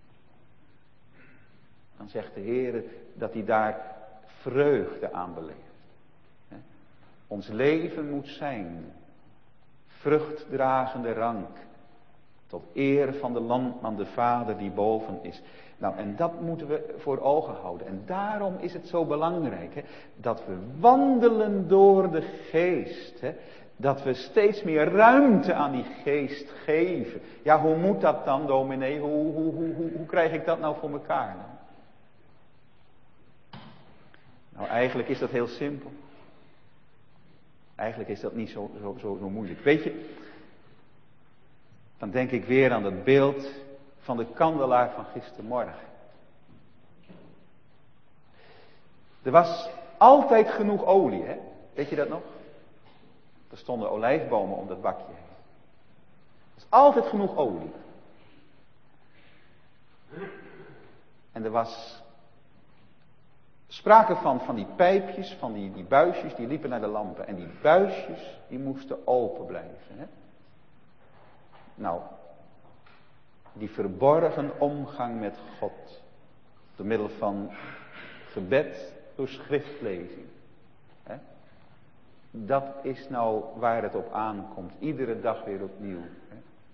dan zegt de Heer dat hij daar vreugde aan beleeft. Hè? Ons leven moet zijn vruchtdragende rank, tot eer van de landman, de Vader die boven is. Nou, en dat moeten we voor ogen houden. En daarom is het zo belangrijk, hè, dat we wandelen door de Geest. Hè, dat we steeds meer ruimte aan die Geest geven. Ja, hoe moet dat dan, dominee? Hoe, hoe, hoe, hoe, hoe krijg ik dat nou voor elkaar? Nou? nou, eigenlijk is dat heel simpel. Eigenlijk is dat niet zo, zo, zo, zo moeilijk. Weet je, dan denk ik weer aan dat beeld van de kandelaar van gistermorgen. Er was altijd genoeg olie, hè? Weet je dat nog? Er stonden olijfbomen om dat bakje heen. Er was altijd genoeg olie. En er was sprake van, van die pijpjes, van die, die buisjes, die liepen naar de lampen. En die buisjes, die moesten open blijven. Hè? Nou, die verborgen omgang met God. Door middel van gebed, door schriftlezing. Hè? Dat is nou waar het op aankomt. Iedere dag weer opnieuw. Hè?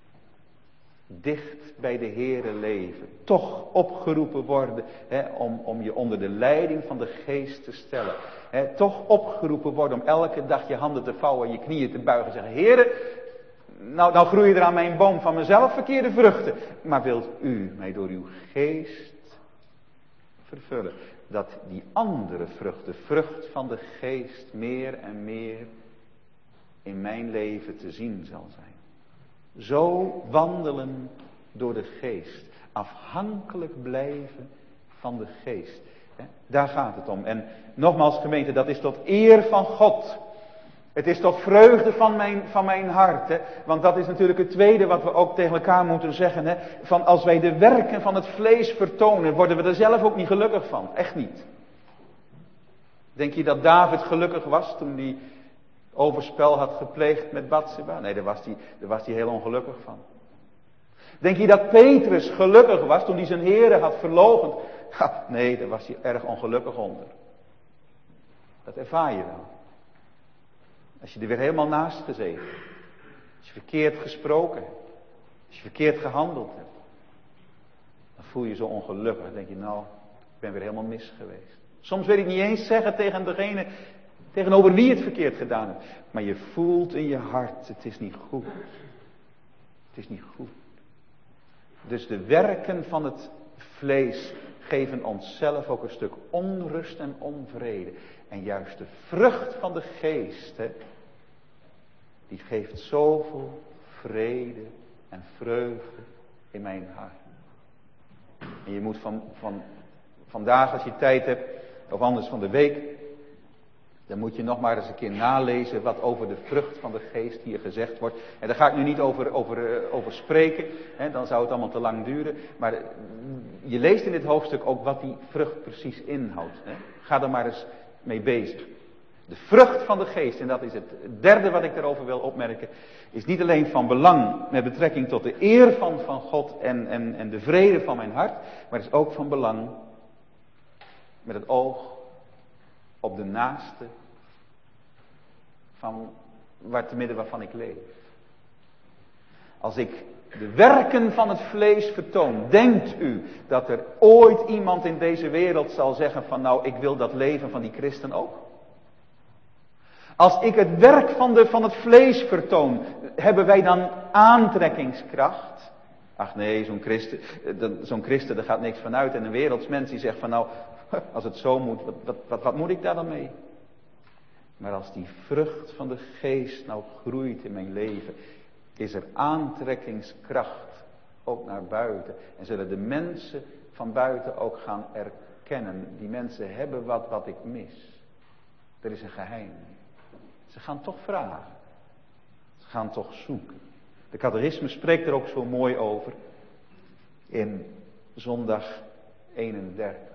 Dicht bij de Heere leven. Toch opgeroepen worden, hè, om, om je onder de leiding van de Geest te stellen. Hè, toch opgeroepen worden om elke dag je handen te vouwen en je knieën te buigen en zeggen: Heere, nou, nou groeien er aan mijn boom van mezelf verkeerde vruchten. Maar wilt u mij door uw Geest vervullen. Dat die andere vrucht, de vrucht van de Geest, meer en meer in mijn leven te zien zal zijn. Zo wandelen door de Geest. Afhankelijk blijven van de Geest. Daar gaat het om. En nogmaals, gemeente, dat is tot eer van God. Het is tot vreugde van mijn, van mijn hart. Hè? Want dat is natuurlijk het tweede wat we ook tegen elkaar moeten zeggen. Hè? Van als wij de werken van het vlees vertonen, worden we er zelf ook niet gelukkig van. Echt niet. Denk je dat David gelukkig was toen hij overspel had gepleegd met Batseba? Nee, daar was hij, daar was hij heel ongelukkig van. Denk je dat Petrus gelukkig was toen hij zijn Here had verloochend? Ha, nee, daar was hij erg ongelukkig onder. Dat ervaar je wel. Als je er weer helemaal naast gezeten hebt. Als je verkeerd gesproken hebt. Als je verkeerd gehandeld hebt. Dan voel je je zo ongelukkig. Dan denk je, nou, ik ben weer helemaal mis geweest. Soms weet ik niet eens zeggen tegen degene tegenover wie het verkeerd gedaan hebt. Maar je voelt in je hart, het is niet goed. Het is niet goed. Dus de werken van het vlees geven onszelf ook een stuk onrust en onvrede. En juist de vrucht van de Geest, hè, die geeft zoveel vrede en vreugde in mijn hart. En je moet van, van vandaag, als je tijd hebt, of anders van de week, Dan moet je nog maar eens een keer nalezen wat over de vrucht van de geest hier gezegd wordt. En daar ga ik nu niet over, over, over spreken, hè, dan zou het allemaal te lang duren. Maar je leest in dit hoofdstuk ook wat die vrucht precies inhoudt. Hè. Ga er maar eens mee bezig. De vrucht van de geest, en dat is het derde wat ik daarover wil opmerken, is niet alleen van belang met betrekking tot de eer van, van God en, en, en de vrede van mijn hart, maar is ook van belang met het oog op de naaste van waar te midden waarvan ik leef. Als ik de werken van het vlees vertoon, denkt u dat er ooit iemand in deze wereld zal zeggen van nou, ik wil dat leven van die christen ook? Als ik het werk van, de, van het vlees vertoon, hebben wij dan aantrekkingskracht? Ach nee, zo'n christen, zo'n christen, daar gaat niks van uit. En een wereldsmens die zegt van nou, als het zo moet, wat, wat, wat, wat moet ik daar dan mee? Maar als die vrucht van de geest nou groeit in mijn leven, is er aantrekkingskracht ook naar buiten. En zullen de mensen van buiten ook gaan erkennen, die mensen hebben wat wat ik mis. Er is een geheim. Ze gaan toch vragen. Ze gaan toch zoeken. De catechisme spreekt er ook zo mooi over. In zondag eenendertig.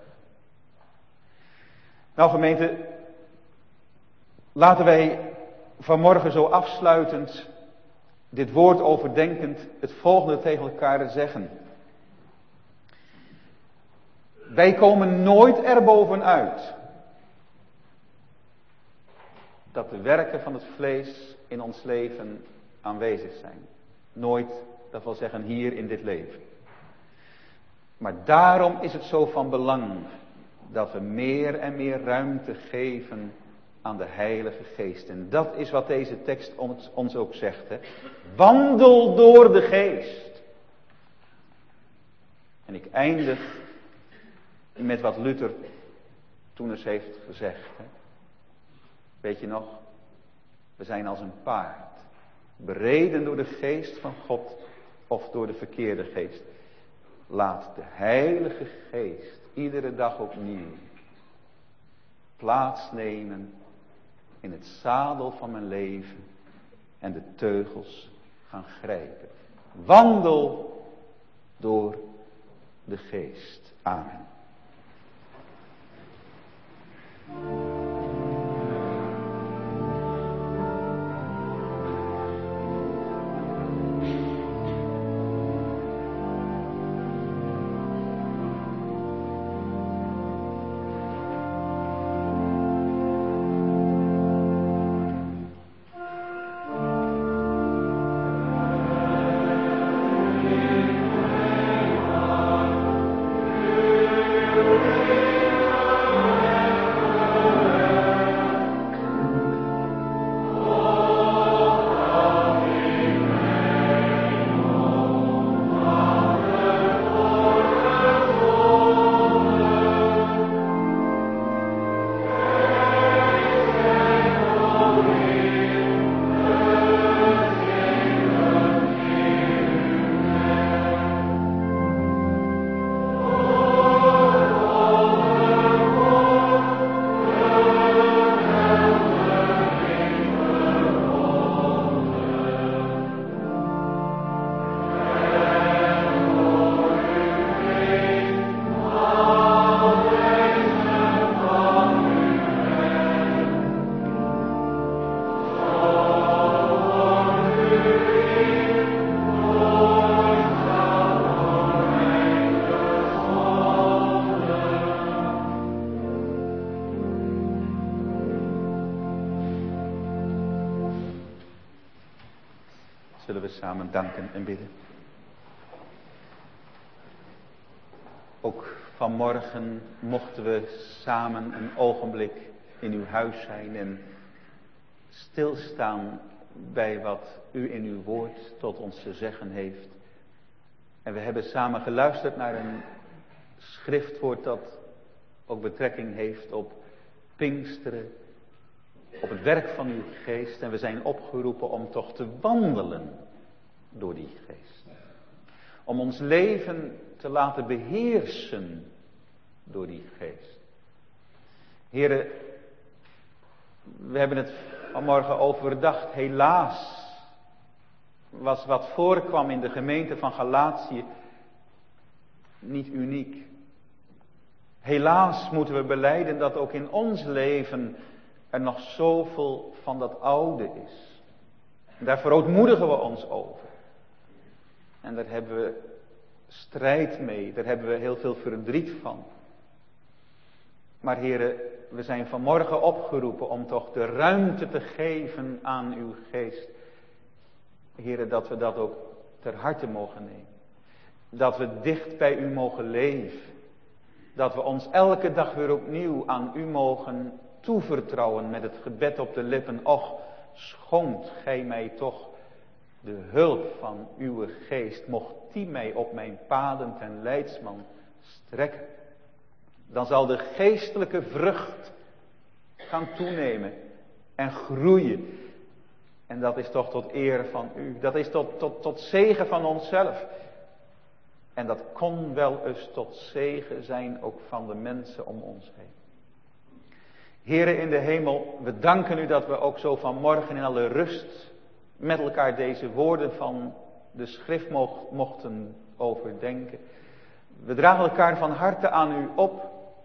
Nou gemeente, laten wij vanmorgen zo afsluitend, dit woord overdenkend, het volgende tegen elkaar zeggen. Wij komen nooit erbovenuit dat de werken van het vlees in ons leven aanwezig zijn. Nooit, dat wil zeggen hier in dit leven. Maar daarom is het zo van belang dat we meer en meer ruimte geven aan de Heilige Geest. En dat is wat deze tekst ons, ons ook zegt. Hè? Wandel door de Geest. En ik eindig met wat Luther toen eens heeft gezegd. Hè? Weet je nog? We zijn als een paard. Bereden door de geest van God of door de verkeerde geest. Laat de Heilige Geest iedere dag opnieuw plaatsnemen in het zadel van mijn leven en de teugels gaan grijpen. Wandel door de Geest. Amen. Zullen we samen danken en bidden. Ook vanmorgen mochten we samen een ogenblik in uw huis zijn en stilstaan bij wat u in uw woord tot ons te zeggen heeft. En we hebben samen geluisterd naar een schriftwoord dat ook betrekking heeft op Pinksteren, op het werk van uw geest. En we zijn opgeroepen om toch te wandelen door die geest. Om ons leven te laten beheersen door die geest. Heren, We hebben het vanmorgen overdacht. Helaas was wat voorkwam in de gemeente van Galatië niet uniek. Helaas moeten we belijden dat ook in ons leven er nog zoveel van dat oude is. Daar verootmoedigen we ons over. En daar hebben we strijd mee, daar hebben we heel veel verdriet van. Maar heren, we zijn vanmorgen opgeroepen om toch de ruimte te geven aan uw geest. Heren, dat we dat ook ter harte mogen nemen. Dat we dicht bij u mogen leven. Dat we ons elke dag weer opnieuw aan u mogen toevertrouwen met het gebed op de lippen. Och, schonkt gij mij toch de hulp van uw geest. Mocht die mij op mijn paden ten leidsman strekken. Dan zal de geestelijke vrucht gaan toenemen en groeien. En dat is toch tot eer van u. Dat is tot, tot, tot zegen van onszelf. En dat kon wel eens tot zegen zijn ook van de mensen om ons heen. Here in de hemel, we danken u dat we ook zo vanmorgen in alle rust met elkaar deze woorden van de schrift mochten overdenken. We dragen elkaar van harte aan u op.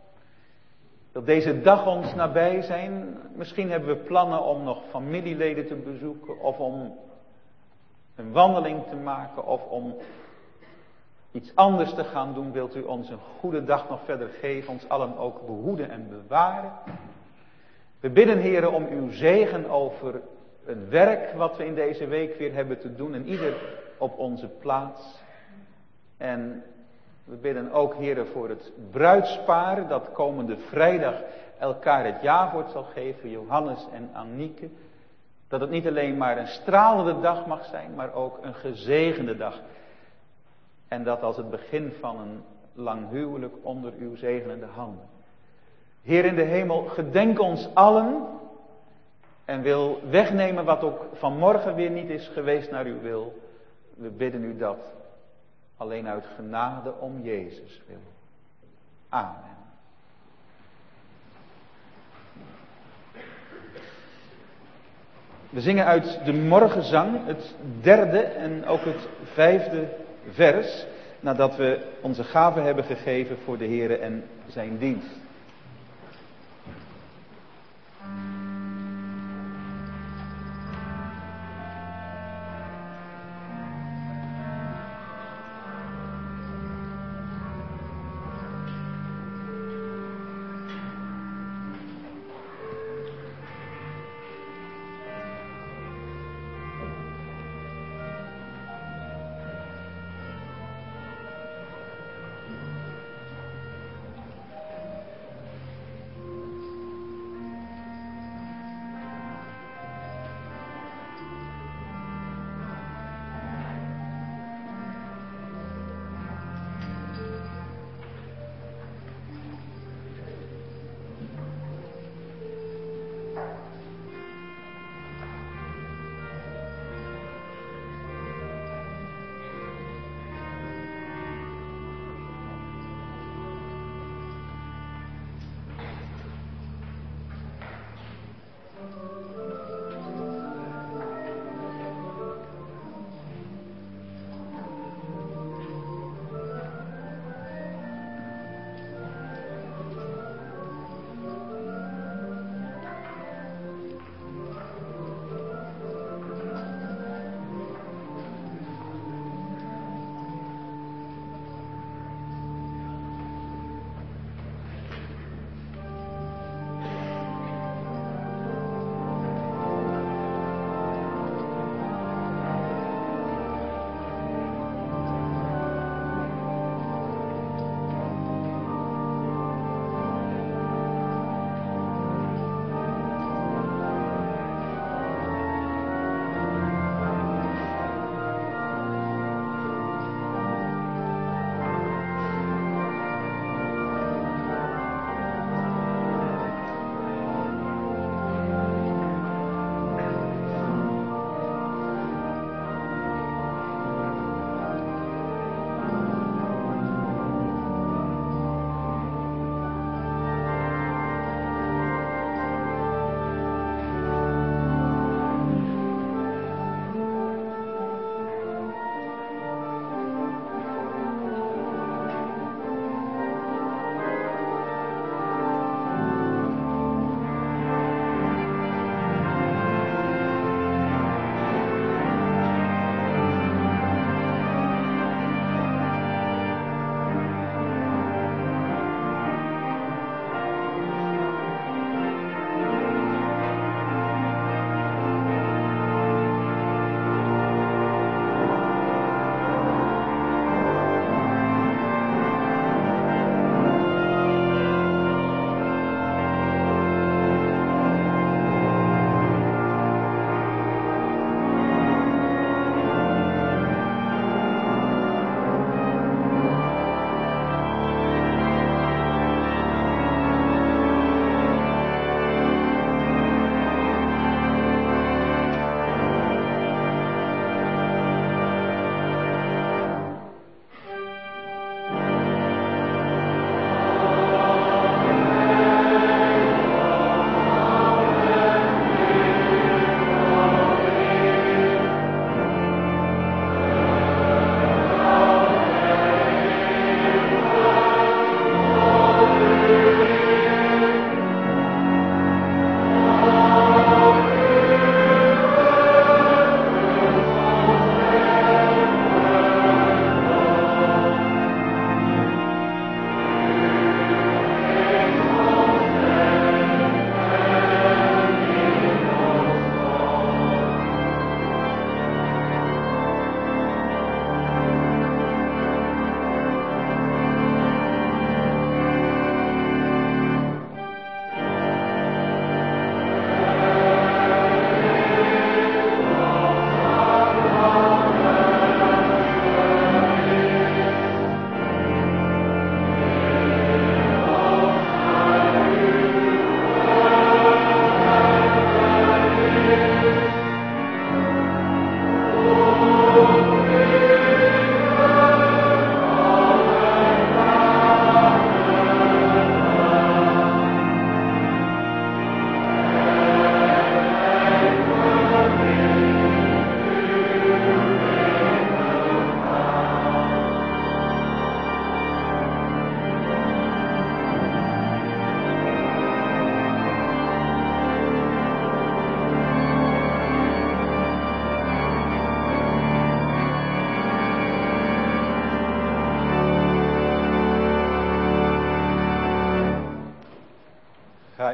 Dat deze dag ons nabij zijn. Misschien hebben we plannen om nog familieleden te bezoeken. Of om een wandeling te maken. Of om iets anders te gaan doen. Wilt u ons een goede dag nog verder geven. Ons allen ook behoeden en bewaren. We bidden, Heere, om uw zegen over het werk wat we in deze week weer hebben te doen. En ieder op onze plaats. En we bidden ook, Heere, voor het bruidspaar dat komende vrijdag elkaar het jawoord zal geven. Johannes en Annieke. Dat het niet alleen maar een stralende dag mag zijn, maar ook een gezegende dag. En dat als het begin van een lang huwelijk onder uw zegenende handen. Heer in de hemel, gedenk ons allen. En wil wegnemen wat ook vanmorgen weer niet is geweest naar uw wil. We bidden u dat. Alleen uit genade om Jezus wil. Amen. We zingen uit de morgenzang het derde en ook het vijfde vers. Nadat we onze gave hebben gegeven voor de Heere en zijn dienst.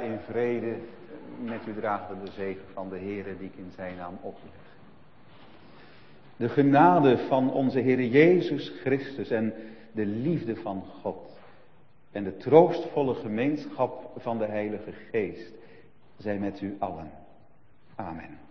in vrede. Met u dragen we de zegen van de Heere die ik in zijn naam opleg. De genade van onze Heer Jezus Christus en de liefde van God en de troostvolle gemeenschap van de Heilige Geest zijn met u allen. Amen.